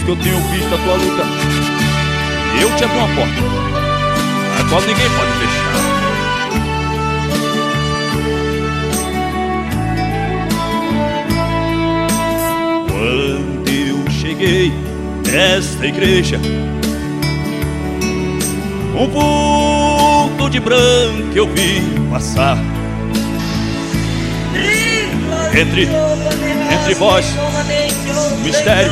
que eu tenho visto a tua luta, e eu te abro uma porta a qual ninguém pode fechar. Quando eu cheguei nesta igreja, um vulto de branco eu vi passar. Entre vós, mistério.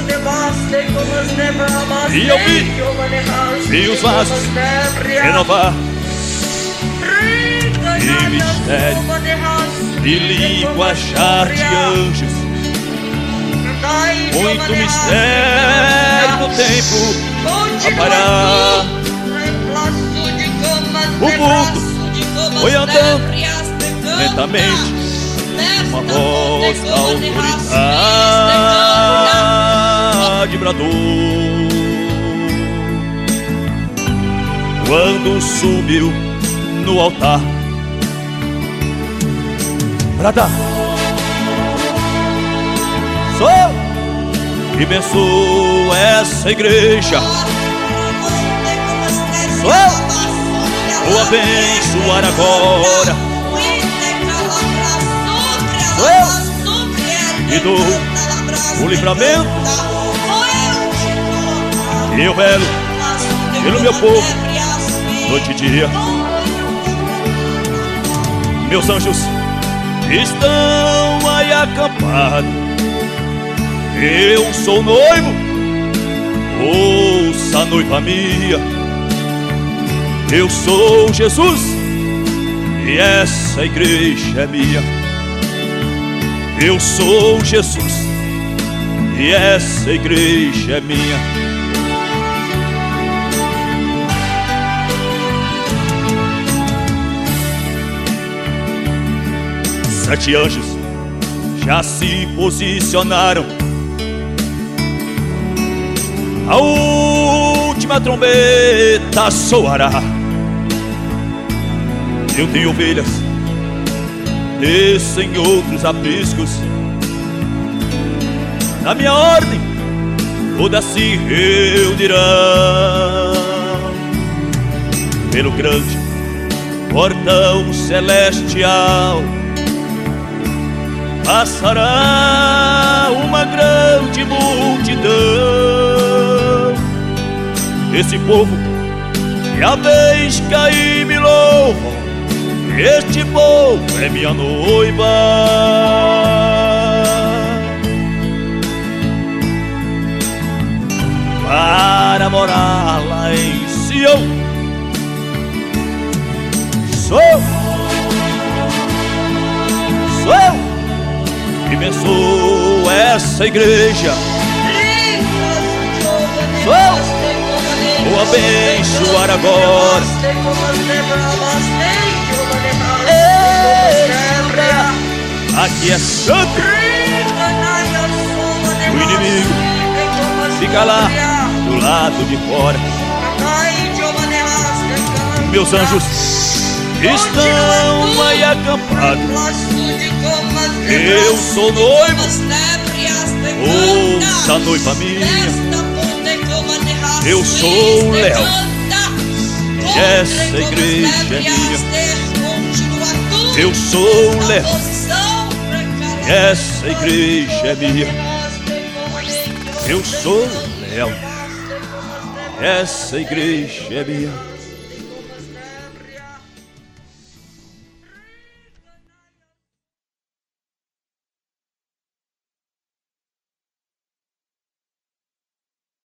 E eu vi os vasos renovar. E mistério, e língua achar de anjos. Muito mistério no tempo a parar. O vulto foi andando lentamente, uma voz da autoridade bradou. Quando subiu no altar, brada: sou que abençoo essa igreja. Vou abençoar agora. Sou eu e dou o livramento. Eu velo pelo meu povo, noite e dia. Meus anjos estão aí acampados. Eu sou noivo, ouça a noiva minha. Eu sou Jesus e essa igreja é minha. Eu sou Jesus e essa igreja é minha. Sete anjos já se posicionaram. A última trombeta soará. Eu tenho ovelhas, descem outros apriscos. Na minha ordem, todas se reunirão. Pelo grande portão celestial passará uma grande multidão. Esse povo que a vez caí me louva. Este povo é minha noiva. Para morar lá em Sião. Sou que abençoo essa igreja. Vou abençoar agora. Aqui é santo. O inimigo fica lá do lado de fora. Meus anjos estão aí acampados. Eu sou noivo, ouça a noiva minha. Eu sou o leão e essa igreja é minha. Eu sou o leão e essa igreja é minha. Eu sou o leão, essa igreja é minha.